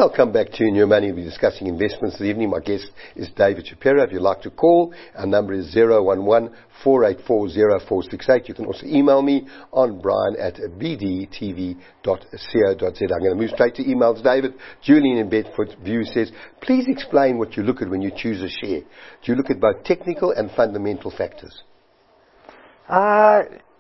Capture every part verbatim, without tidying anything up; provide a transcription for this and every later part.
Welcome back to New Money. We're discussing investments this evening. My guest is David Shapiro. If you'd like to call, our number is zero one one, four eight four, zero four six eight. You can also email me on brian at b d t v dot co dot z. I'm going to move straight to emails, David. Julian in Bedford View says, please explain what you look at when you choose a share. Do you look at both technical and fundamental factors? Uh,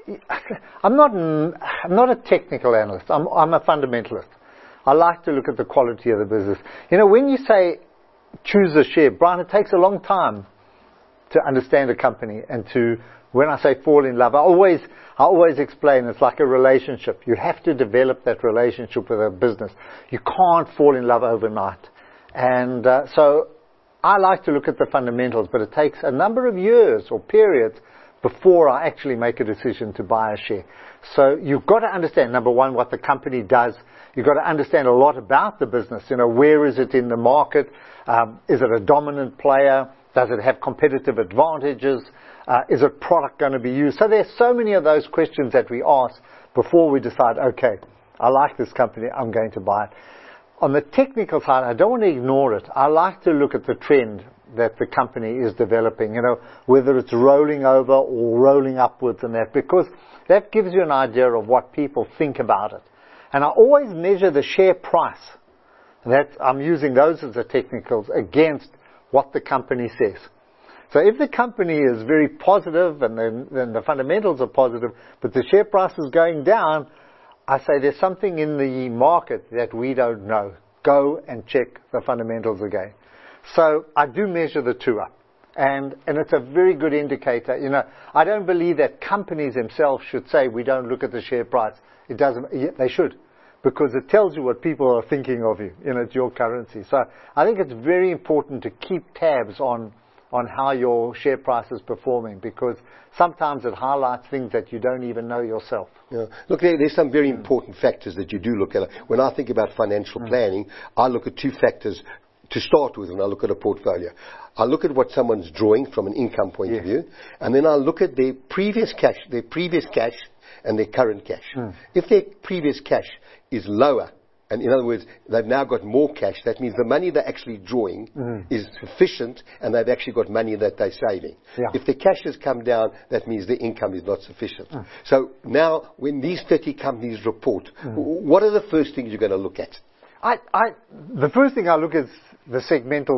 I'm not, I'm not a technical analyst. I'm, I'm a fundamentalist. I like to look at the quality of the business. You know, when you say choose a share, Brian, it takes a long time to understand a company and to, when I say fall in love, I always, I always explain it's like a relationship. You have to develop that relationship with a business. You can't fall in love overnight. And uh, so I like to look at the fundamentals, but it takes a number of years or periods before I actually make a decision to buy a share. So you've got to understand, number one, what the company does. You've got to understand a lot about the business. You know, where is it in the market? Um, is it a dominant player? Does it have competitive advantages? Uh, is a product going to be used? So there's so many of those questions that we ask before we decide, okay, I like this company, I'm going to buy it. On the technical side, I don't want to ignore it. I like to look at the trend that the company is developing, you know, whether it's rolling over or rolling upwards and that, because that gives you an idea of what people think about it. And I always measure the share price. That I'm using those as the technicals against what the company says. So if the company is very positive and then, then the fundamentals are positive, but the share price is going down, I say there's something in the market that we don't know. Go and check the fundamentals again. So I do measure the two up. And, and it's a very good indicator. You know, I don't believe that companies themselves should say we don't look at the share price. It doesn't, they should, because it tells you what people are thinking of you. You know, it's your currency. So I think it's very important to keep tabs on, on how your share price is performing, because sometimes it highlights things that you don't even know yourself. Yeah. Look, there, there's some very mm. important factors that you do look at. When I think about financial mm. planning, I look at two factors to start with when I look at a portfolio. I look at what someone's drawing from an income point yes. of view, and then I look at their previous cash, their previous cash and their current cash. Mm. If their previous cash is lower, and in other words, they've now got more cash, that means the money they're actually drawing mm. is sufficient and they've actually got money that they're saving. Yeah. If the cash has come down, that means the income is not sufficient. Mm. So now, when these thirty companies report, mm. what are the first things you're going to look at? I, I, the first thing I look at is the segmental,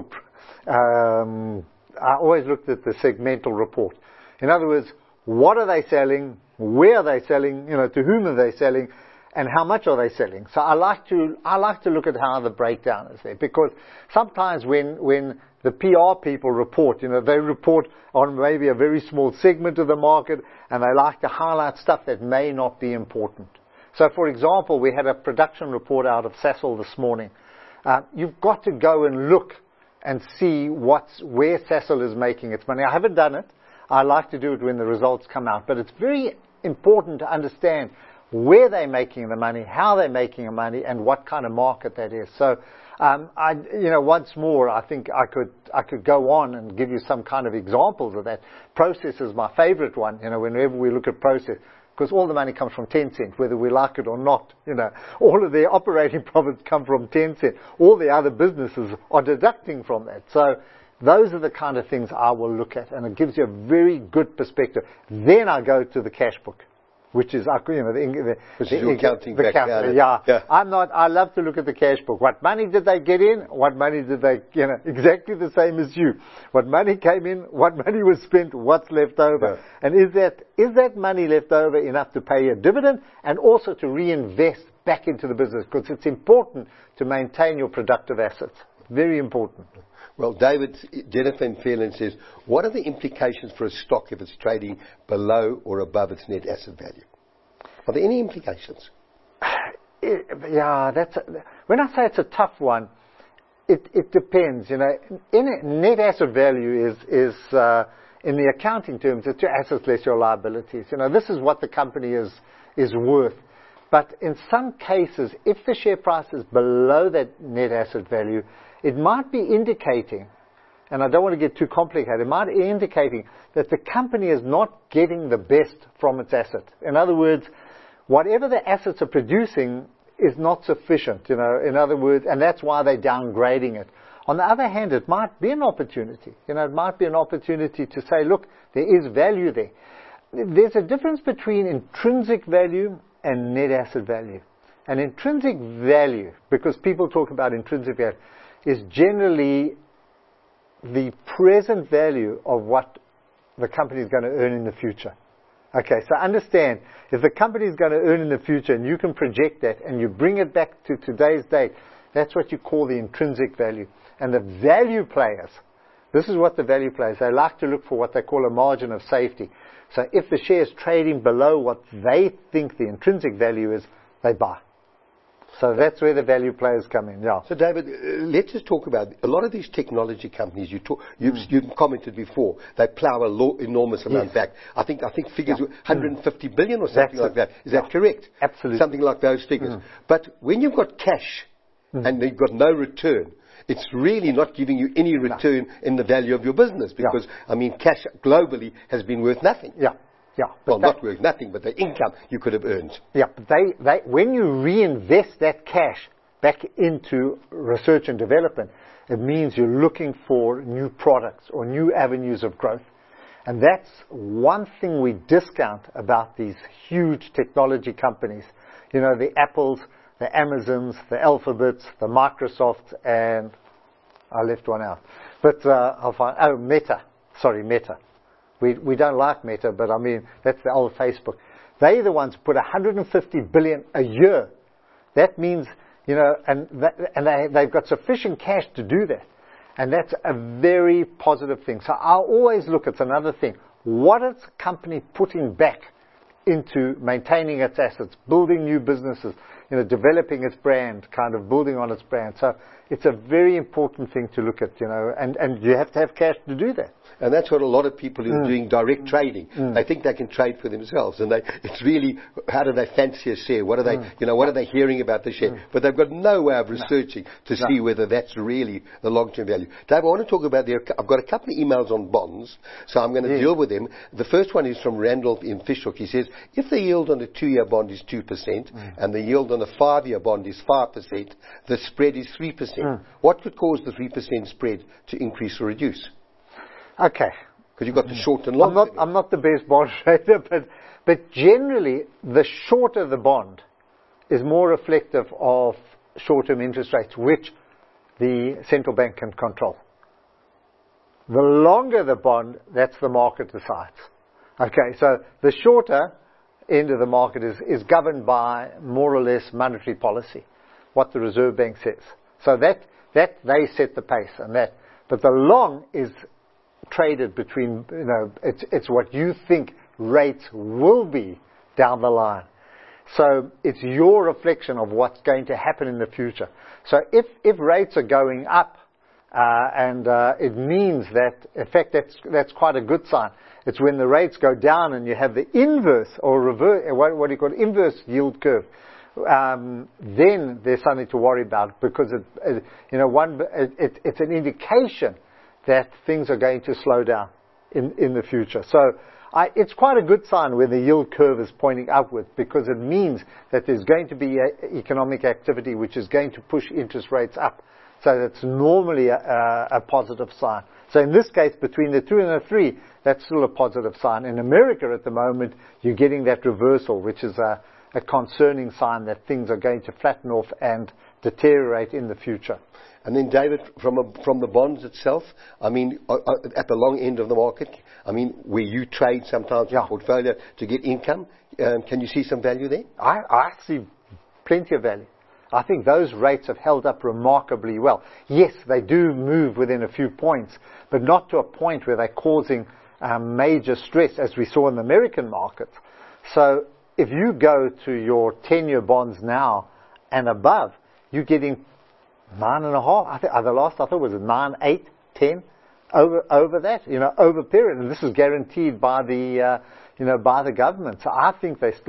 um, I always looked at the segmental report. In other words, what are they selling? Where are they selling? You know, to whom are they selling? And how much are they selling? So I like to, I like to look at how the breakdown is there, because sometimes when, when the P R people report, you know, they report on maybe a very small segment of the market, and they like to highlight stuff that may not be important. So, for example, we had a production report out of Sasol this morning. Uh, you've got to go and look and see what's, where Sasol is making its money. I haven't done it. I like to do it when the results come out. But it's very important to understand where they're making the money, how they're making the money, and what kind of market that is. So, um, I, you know, once more, I think I could, I could go on and give you some kind of examples of that. Process is my favorite one. You know, whenever we look at Process, because all the money comes from Tencent, whether we like it or not. You know, all of their operating profits come from Tencent. All the other businesses are deducting from that. So those are the kind of things I will look at, and it gives you a very good perspective. Then I go to the cash book, which is, you know, the, the, which the, is your counting the, back the yeah. yeah. I'm not, I love to look at the cash book. What money did they get in? What money did they, you know, exactly the same as you. What money came in? What money was spent? What's left over? Yeah. And is that, is that money left over enough to pay a dividend and also to reinvest back into the business? Because it's important to maintain your productive assets. Very important. Well, David, Jennifer in Fairland says, what are the implications for a stock if it's trading below or above its net asset value? Are there any implications? Yeah, that's a, when I say it's a tough one, it, it depends. You know, in it, net asset value is is uh, in the accounting terms, it's your assets less your liabilities. You know, this is what the company is is worth. But in some cases, if the share price is below that net asset value, it might be indicating, and I don't want to get too complicated, it might be indicating that the company is not getting the best from its asset. In other words, whatever the assets are producing is not sufficient, you know, in other words, and that's why they're downgrading it. On the other hand, it might be an opportunity. You know, it might be an opportunity to say, look, there is value there. There's a difference between intrinsic value and net asset value. And intrinsic value, because people talk about intrinsic value, is generally the present value of what the company is going to earn in the future. Okay, so understand, if the company is going to earn in the future and you can project that and you bring it back to today's date, that's what you call the intrinsic value. And the value players, this is what the value players, they like to look for what they call a margin of safety. So if the share is trading below what they think the intrinsic value is, they buy. So that's where the value players come in, yeah. So David, uh, let's just talk about a lot of these technology companies. You talk, you've, mm. you've commented before. They plow a lo- enormous amount yes. back. I think I think figures yeah. one hundred fifty mm. billion or something that's like it. that. Is yeah. that correct? Absolutely. Something like those figures. Mm. But when you've got cash mm. and you've got no return, it's really not giving you any return no. in the value of your business because yeah. I mean, cash globally has been worth nothing. Yeah. Yeah, well, not worth nothing, but the income you could have earned. Yeah, but they, they, when you reinvest that cash back into research and development, it means you're looking for new products or new avenues of growth. And that's one thing we discount about these huge technology companies. You know, the Apples, the Amazons, the Alphabets, the Microsofts, and I left one out. But uh, I'll find, oh, Meta. Sorry, Meta. We we don't like Meta, but I mean, that's the old Facebook. They're the ones who put one hundred fifty billion a year. That means, you know, and that, and they, they've got sufficient cash to do that. And that's a very positive thing. So I'll always look at another thing. What is the company putting back into maintaining its assets, building new businesses, you know, developing its brand, kind of building on its brand. So it's a very important thing to look at, you know, and, and you have to have cash to do that. And that's what a lot of people who are mm. doing direct trading, mm. they think they can trade for themselves. And they, it's really, how do they fancy a share? What are they, mm. you know, what are they hearing about the share? Mm. But they've got no way of researching no. to no. see whether that's really the long-term value. Dave, I want to talk about the, I've got a couple of emails on bonds, so I'm going to yes. deal with them. The first one is from Randolph in Fishhook. He says, if the yield on a two-year bond is two percent mm. and the yield on a five-year bond is five percent, the spread is three percent. Mm. What could cause the three percent spread to increase or reduce? Okay. Because you've got the short and long. I'm not, I'm not the best bond trader, but, but generally, the shorter the bond is more reflective of short-term interest rates, which the central bank can control. The longer the bond, that's the market decides. Okay, so the shorter end of the market is, is governed by more or less monetary policy, what the Reserve Bank says. So that, that they set the pace and that. But the long is traded between, you know, it's, it's what you think rates will be down the line. So it's your reflection of what's going to happen in the future. So if, if rates are going up, uh, and, uh, it means that, in fact, that's, that's quite a good sign. It's when the rates go down and you have the inverse or reverse, what, what do you call it, inverse yield curve. Um, then there's something to worry about because it, it you know, one, it, it, it's an indication that things are going to slow down in, in the future. So I, it's quite a good sign when the yield curve is pointing upwards because it means that there's going to be a, economic activity which is going to push interest rates up. So that's normally a, a, a positive sign. So in this case, between the two and the three, that's still a positive sign. In America at the moment, you're getting that reversal, which is a, a concerning sign that things are going to flatten off and deteriorate in the future. And then, David, from a, from the bonds itself, I mean, uh, uh, at the long end of the market, I mean, where you trade sometimes yeah. in portfolio to get income, um, can you see some value there? I, I see plenty of value. I think those rates have held up remarkably well. Yes, they do move within a few points, but not to a point where they're causing um, major stress, as we saw in the American market. So if you go to your ten-year bonds now and above, you're getting Nine and a half. I think the last I thought was nine, eight, ten, over over that. You know, over period, and this is guaranteed by the uh, you know by the government. So I think they're still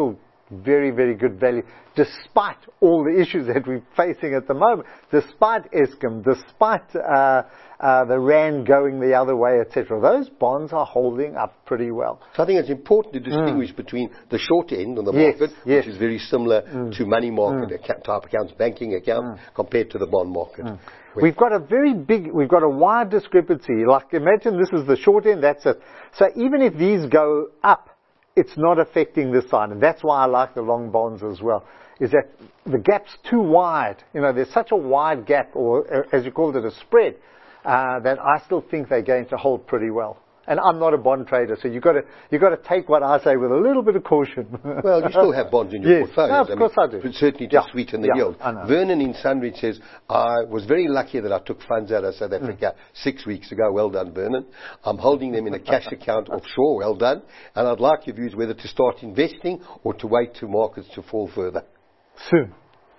very, very good value, despite all the issues that we're facing at the moment, despite Eskom, despite uh, uh, the rand going the other way, et cetera. Those bonds are holding up pretty well. So I think it's important to distinguish mm. between the short end of the yes, market, yes. which is very similar mm. to money market mm. account, type accounts, banking accounts, mm. compared to the bond market. Mm. We've got a very big, we've got a wide discrepancy. Like imagine this is the short end, that's it. So even if these go up, it's not affecting this side. And that's why I like the long bonds as well, is that the gap's too wide. You know, there's such a wide gap, or as you called it, a spread, uh, that I still think they're going to hold pretty well. And I'm not a bond trader, so you've got to, you've got to take what I say with a little bit of caution. Well, you still have bonds in your yes. portfolio. No, of I course mean, I do. Certainly to yeah. sweeten the yeah, yield. Vernon in Sunridge says, I was very lucky that I took funds out of South Africa mm. six weeks ago. Well done, Vernon. I'm holding them in a cash account offshore. Well done. And I'd like your views whether to start investing or to wait to markets to fall further. Soon.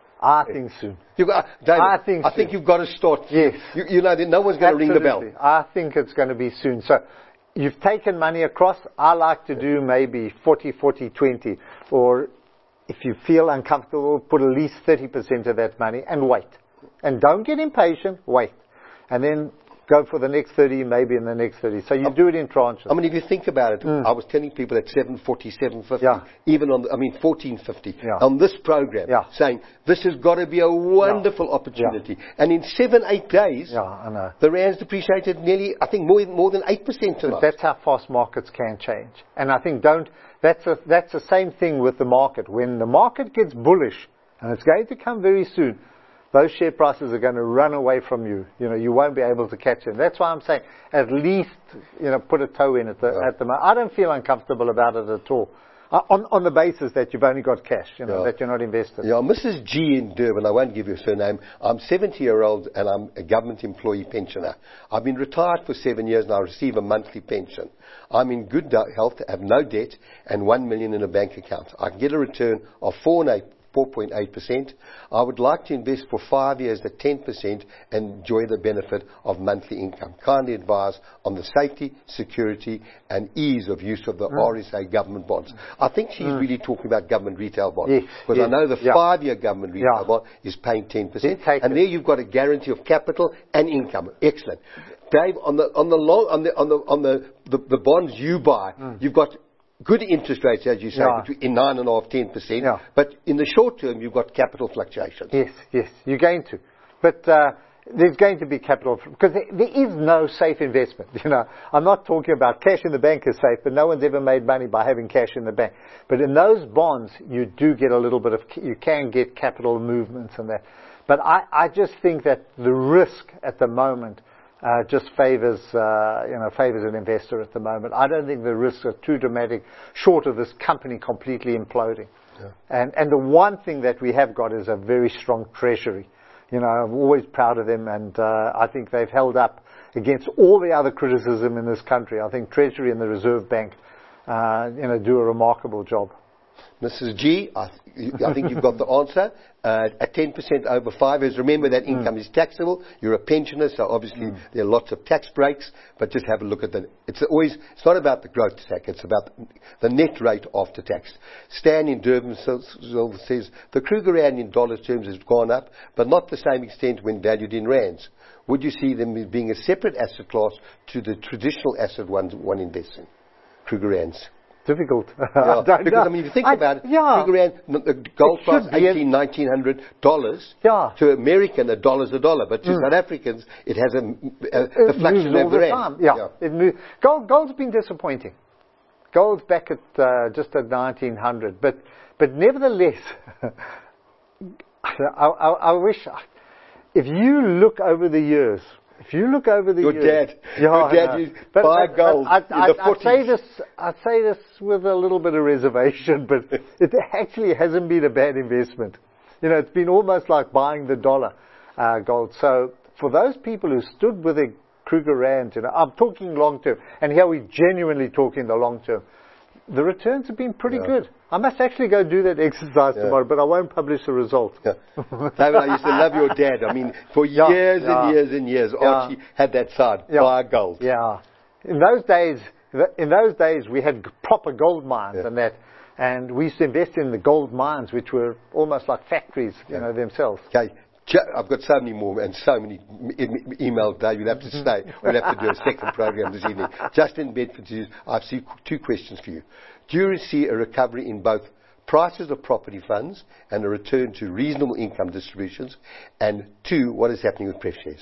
I think soon. You got, David, I think I soon. think you've got to start. Yes. You, you know, no one's going to ring the bell. I think it's going to be soon. So you've taken money across. I like to do maybe forty, forty, twenty. Or if you feel uncomfortable, put at least thirty percent of that money and wait. And don't get impatient. Wait. And then go for the next thirty, maybe in the next thirty. So you um, do it in tranches. I mean, if you think about it, mm. I was telling people at seven forty, seven fifty, yeah. even on, the, I mean, fourteen fifty, yeah. on this program, yeah. saying this has got to be a wonderful yeah. opportunity. Yeah. And in seven, eight days, yeah, I know. the rand's depreciated nearly, I think, more, more than eight percent tonight. But that's how fast markets can change. And I think don't, that's a, that's the same thing with the market. When the market gets bullish, and it's going to come very soon, those share prices are going to run away from you. You know, you won't be able to catch them. That's why I'm saying at least, you know, put a toe in at the, yeah. at the moment. I don't feel uncomfortable about it at all. Uh, on, on the basis that you've only got cash, you know, yeah. that you're not invested. Yeah, Missus G in Durban, I won't give you a surname. I'm seventy year old and I'm a government employee pensioner. I've been retired for seven years and I receive a monthly pension. I'm in good health, have no debt and one million in a bank account. I can get a return of four and eight. four point eight percent. I would like to invest for five years at ten percent and enjoy the benefit of monthly income. Kindly advise on the safety, security and ease of use of the mm. R S A government bonds. I think she's mm. really talking about government retail bonds. Yes, because yes. I know the yeah. five-year government retail yeah. bond is paying ten percent. And it. there you've got a guarantee of capital and income. Excellent. Dave, on the, on the, long, on the, on the, on the, the, the bonds you buy, mm. you've got good interest rates, as you say, yeah. between nine and a half, ten percent. Yeah. But in the short term, you've got capital fluctuations. Yes, yes, you're going to. But uh, there's going to be capital, because there, there is no safe investment. You know, I'm not talking about cash in the bank is safe, but no one's ever made money by having cash in the bank. But in those bonds, you do get a little bit of, you can get capital movements and that. But I, I just think that the risk at the moment Uh, just favors, uh, you know, favors an investor at the moment. I don't think the risks are too dramatic, short of this company completely imploding. Yeah. And and the one thing that we have got is a very strong treasury. You know, I'm always proud of them, and uh, I think they've held up against all the other criticism in this country. I think Treasury and the Reserve Bank, uh, you know, do a remarkable job. Missus G, I, th- I think you've got the answer. Uh, at ten percent over five years, remember that income mm. is taxable. You're a pensioner, so obviously mm. there are lots of tax breaks, but just have a look at the, it's always, it's not about the growth tax, it's about the net rate after tax. Stan in Durban says, the Kruger Rand in dollar terms has gone up, but not the same extent when valued in rands. Would you see them being a separate asset class to the traditional asset one, one invests in? Kruger Rands. Difficult. Yeah, because, know. I mean, if you think I, about it, yeah. Kruger Rand, the gold price eighteen, nineteen hundred dollars. Yeah. To American, a dollar's a dollar. But to mm. South Africans, it has a, a, a it fluctuation all of the the rand. time. Yeah. yeah. It moves. Gold, gold's been disappointing. Gold's back at uh, just at nineteen hundred. But, but nevertheless, I, I, I wish, if you look over the years, If you look over the your years, dad, yeah, your dad used to buy gold I, in I, the I say this, I say this with a little bit of reservation, but it actually hasn't been a bad investment. You know, it's been almost like buying the dollar uh, gold. So for those people who stood with a Kruger Rand, you know, I'm talking long term, and here we genuinely talking the long term. The returns have been pretty yeah. good. I must actually go do that exercise yeah. tomorrow, but I won't publish the result. Yeah. David, I used to love your dad. I mean, for yeah, years yeah. and years and years, yeah. Archie had that side, yeah. buy gold. Yeah. In those days, in those days, we had proper gold mines yeah. and that. And we used to invest in the gold mines, which were almost like factories, you yeah. know, themselves. Okay. I've got so many more and so many e- emails, Dave. You'll have to stay. We'll have to do a second program this evening. Justin Bedford, I see two questions for you. Do you see a recovery in both prices of property funds and a return to reasonable income distributions? And two, what is happening with pref shares?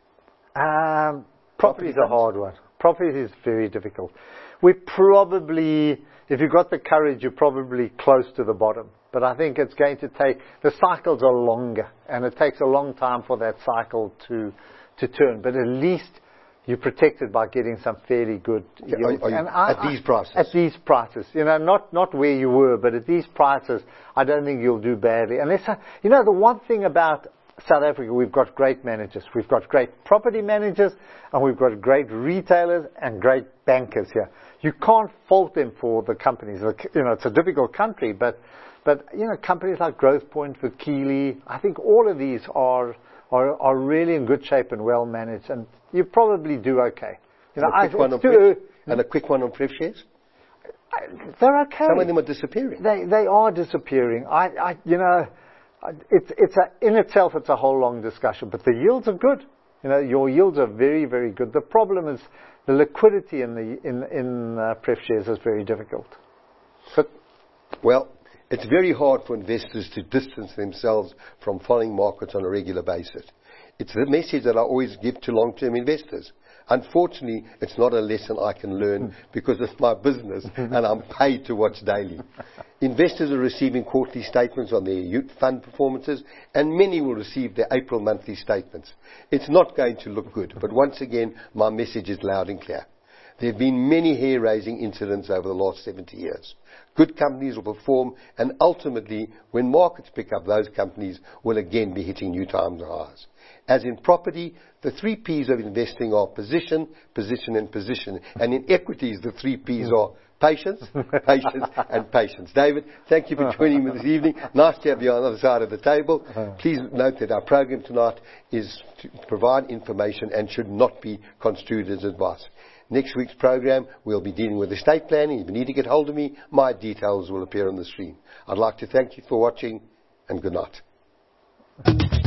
Um, property is a hard one. Property is very difficult. We probably, if you've got the courage, you're probably close to the bottom. But I think it's going to take, the cycles are longer, and it takes a long time for that cycle to to turn. But at least you're protected by getting some fairly good yields. Are, are and I, at these prices? At these prices. You know, not, not where you were, but at these prices, I don't think you'll do badly. Unless, I, you know, the one thing about South Africa, we've got great managers. We've got great property managers, and we've got great retailers and great bankers here. You can't fault them for the companies. You know, it's a difficult country, but But, you know, companies like Growthpoint, Vukile, I think all of these are, are are really in good shape and well managed, and you probably do okay. You know, and, a quick I, one on too, pref, and a quick one on pref shares? I, they're okay. Some of them are disappearing. They they are disappearing. I, I you know, it's it's a, in itself it's a whole long discussion, but the yields are good. You know, your yields are very very good. The problem is the liquidity in the in in uh, pref shares is very difficult. But well. It's very hard for investors to distance themselves from following markets on a regular basis. It's the message that I always give to long-term investors. Unfortunately, it's not a lesson I can learn because it's my business and I'm paid to watch daily. Investors are receiving quarterly statements on their fund performances, and many will receive their April monthly statements. It's not going to look good, but once again, my message is loud and clear. There have been many hair-raising incidents over the last seventy years. Good companies will perform, and ultimately, when markets pick up, those companies will again be hitting new times highs. As in property, the three P's of investing are position, position, and position. And in equities, the three P's are patience, patience, and patience. David, thank you for joining me this evening. Nice to have you on the other side of the table. Please note that our program tonight is to provide information and should not be construed as advice. Next week's program, we'll be dealing with estate planning. If you need to get hold of me, my details will appear on the screen. I'd like to thank you for watching, and good night.